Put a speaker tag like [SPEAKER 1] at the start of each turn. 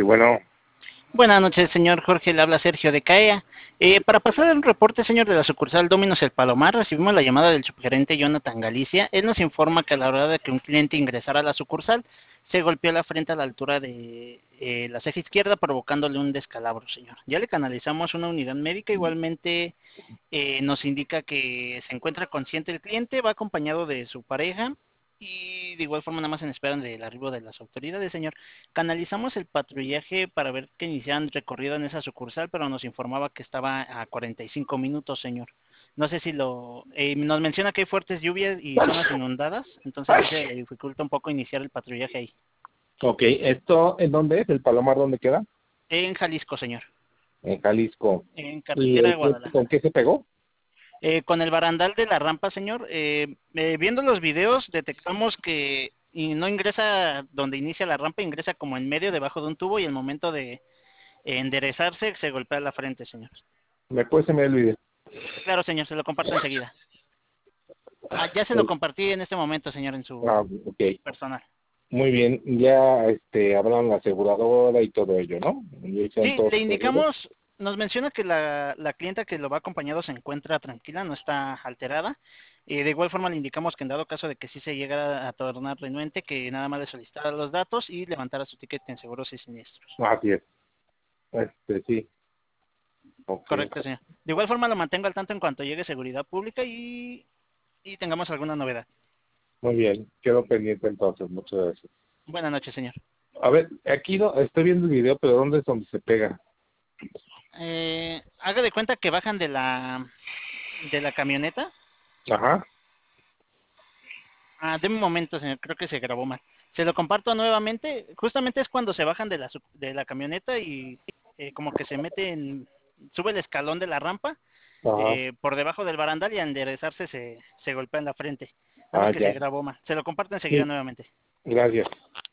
[SPEAKER 1] bueno,
[SPEAKER 2] Buenas noches, señor Jorge. Le habla Sergio de CAEA. Para pasar un reporte, señor, de la sucursal Dominos El Palomar, recibimos la llamada del subgerente Jonathan Galicia. Él nos informa que a la hora de que un cliente ingresara a la sucursal, se golpeó la frente a la altura de la ceja izquierda, provocándole un descalabro, señor. Ya le canalizamos una unidad médica. Igualmente, nos indica que se encuentra consciente el cliente, va acompañado de su pareja y de igual forma nada más en espera del arribo de las autoridades, señor. Canalizamos el patrullaje para ver que iniciaran recorrido en esa sucursal, pero nos informaba que estaba a 45 minutos, señor. No sé si nos menciona que hay fuertes lluvias y zonas inundadas, entonces sí se dificulta un poco iniciar el patrullaje ahí.
[SPEAKER 1] ok, ¿esto en dónde es? ¿El Palomar dónde queda?
[SPEAKER 2] En Jalisco, señor.
[SPEAKER 1] En Jalisco.
[SPEAKER 2] En
[SPEAKER 1] ¿Y
[SPEAKER 2] carretera de Guadalajara.
[SPEAKER 1] con qué se pegó?
[SPEAKER 2] Con el barandal de la rampa, señor, viendo los videos detectamos que y no ingresa donde inicia la rampa, ingresa como en medio debajo de un tubo y el momento de enderezarse se golpea la frente, señor.
[SPEAKER 1] ¿Me puedes enviar el video?
[SPEAKER 2] Claro, señor, se lo comparto enseguida. Ya se lo compartí en este momento, señor, en su
[SPEAKER 1] Ok,
[SPEAKER 2] personal.
[SPEAKER 1] muy bien, ya hablan la aseguradora y todo ello, ¿no? Y hicieron
[SPEAKER 2] Sí,
[SPEAKER 1] todo
[SPEAKER 2] le
[SPEAKER 1] su corrido.
[SPEAKER 2] indicamos, nos menciona que la clienta que lo va acompañado se encuentra tranquila, no está alterada. De igual forma le indicamos que en dado caso de que sí se llegara a tornar renuente, que nada más le solicitara los datos y levantara su ticket en seguros y siniestros.
[SPEAKER 1] Así es, sí, ok.
[SPEAKER 2] Correcto, señor. De igual forma lo mantengo al tanto en cuanto llegue seguridad pública y tengamos alguna novedad.
[SPEAKER 1] Muy bien, quedo pendiente entonces, muchas gracias.
[SPEAKER 2] Buenas noches, señor.
[SPEAKER 1] A ver, aquí no, estoy viendo el video, pero ¿dónde es donde se pega?
[SPEAKER 2] Haga de cuenta que bajan de la camioneta.
[SPEAKER 1] Ajá,
[SPEAKER 2] De un momento, señor, creo que se grabó mal. Se lo comparto nuevamente. Justamente es cuando se bajan de la camioneta y como que se meten, sube el escalón de la rampa
[SPEAKER 1] ajá,
[SPEAKER 2] por debajo del barandal y al enderezarse se golpea en la frente. Nada más que se
[SPEAKER 1] ya.
[SPEAKER 2] grabó mal. Se lo comparto enseguida
[SPEAKER 1] Sí,
[SPEAKER 2] nuevamente.
[SPEAKER 1] gracias.